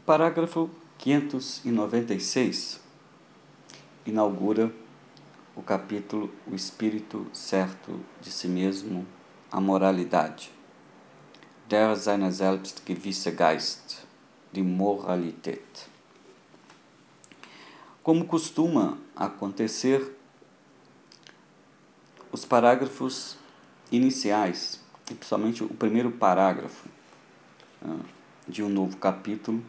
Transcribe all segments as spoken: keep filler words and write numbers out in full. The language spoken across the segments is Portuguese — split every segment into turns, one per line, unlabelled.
Parágrafo quinhentos e noventa e seis inaugura o capítulo O Espírito Certo de Si Mesmo, a Moralidade. Der seiner selbst gewisse Geist, die Moralität. Como costuma acontecer, os parágrafos iniciais, e principalmente o primeiro parágrafo de um novo capítulo,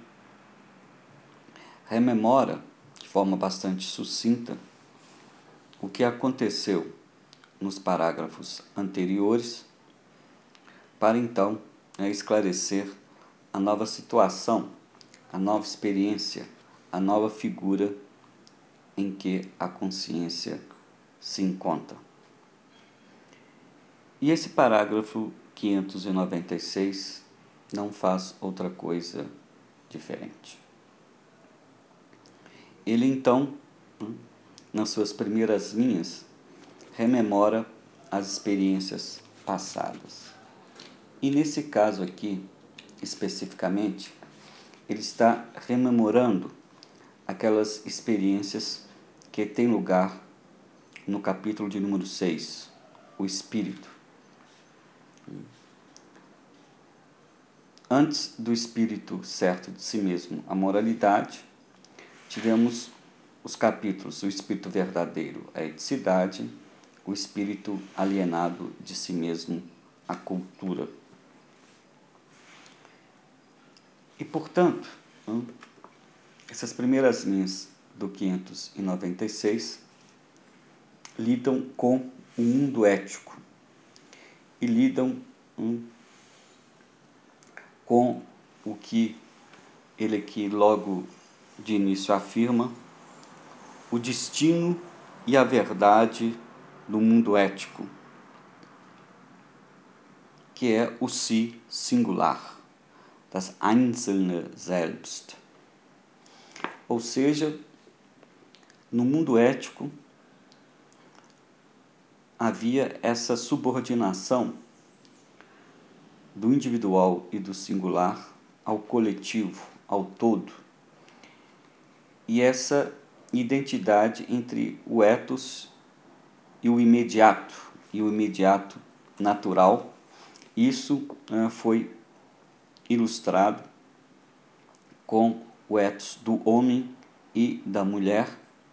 rememora, de forma bastante sucinta, o que aconteceu nos parágrafos anteriores, para então é, esclarecer a nova situação, a nova experiência, a nova figura em que a consciência se encontra. E esse parágrafo quinhentos e noventa e seis não faz outra coisa diferente. Ele então, nas suas primeiras linhas, rememora as experiências passadas. E nesse caso aqui, especificamente, ele está rememorando aquelas experiências que têm lugar no capítulo de número seis, o Espírito. Antes do Espírito certo de si mesmo, a moralidade, tivemos os capítulos, o Espírito verdadeiro, a eticidade, o Espírito alienado de si mesmo, a cultura. E, portanto, essas primeiras linhas do quinhentos e noventa e seis lidam com o mundo ético e lidam hum, com o que ele aqui logo de início afirma, o destino e a verdade do mundo ético, que é o si singular, das einzelne Selbst. Ou seja, no mundo ético havia essa subordinação do individual e do singular ao coletivo, ao todo. E essa identidade entre o ethos e o imediato, e o imediato natural, isso uh, foi ilustrado com o ethos do homem e da mulher,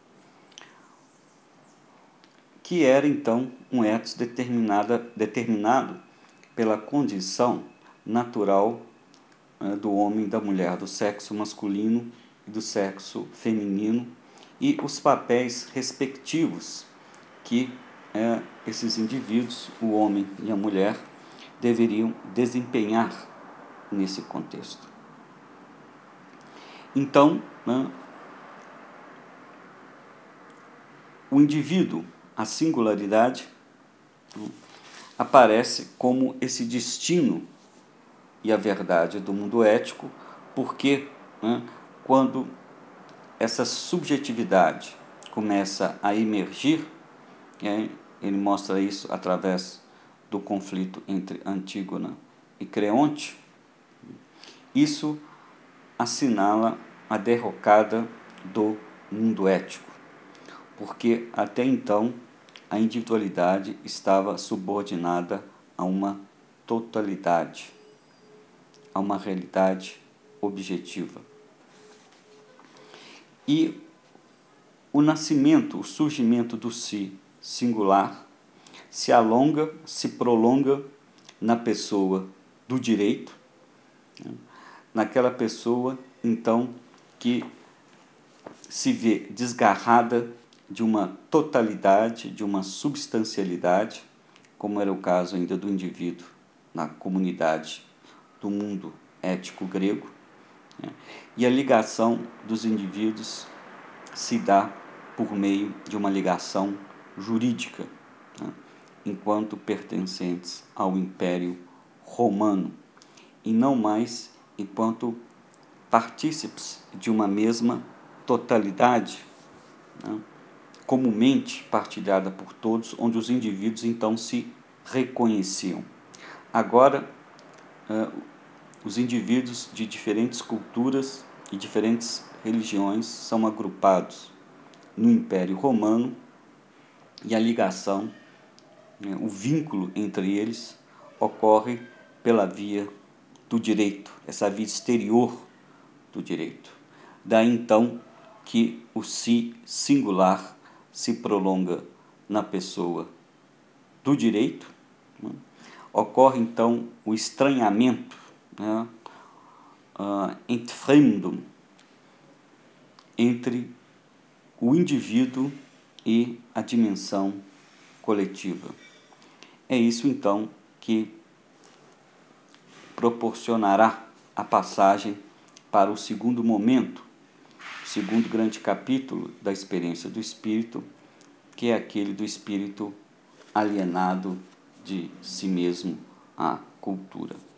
que era então um ethos determinada, determinado pela condição natural uh, do homem e da mulher, do sexo masculino e do sexo feminino, e os papéis respectivos que uh, esses indivíduos, o homem e a mulher, deveriam desempenhar nesse contexto. Então, né, o indivíduo, a singularidade, aparece como esse destino e a verdade do mundo ético, porque né, quando essa subjetividade começa a emergir, né, ele mostra isso através do conflito entre Antígona e Creonte, isso assinala a derrocada do mundo ético, porque até então a individualidade estava subordinada a uma totalidade, a uma realidade objetiva. E o nascimento, o surgimento do si singular se alonga, se prolonga na pessoa do direito, naquela pessoa, então, que se vê desgarrada de uma totalidade, de uma substancialidade, como era o caso ainda do indivíduo na comunidade do mundo ético grego, né? E a ligação dos indivíduos se dá por meio de uma ligação jurídica, né? Enquanto pertencentes ao Império Romano, e não mais enquanto partícipes de uma mesma totalidade, né, comumente partilhada por todos, onde os indivíduos então se reconheciam. Agora, uh, os indivíduos de diferentes culturas e diferentes religiões são agrupados no Império Romano e a ligação, né, o vínculo entre eles ocorre pela via do direito, essa via exterior do direito. Daí então que o si singular se prolonga na pessoa do direito, né? Ocorre então o estranhamento, né? uh, Entfremdung, entre o indivíduo e a dimensão coletiva. É isso então que proporcionará a passagem para o segundo momento, o segundo grande capítulo da experiência do espírito, que é aquele do espírito alienado de si mesmo à cultura.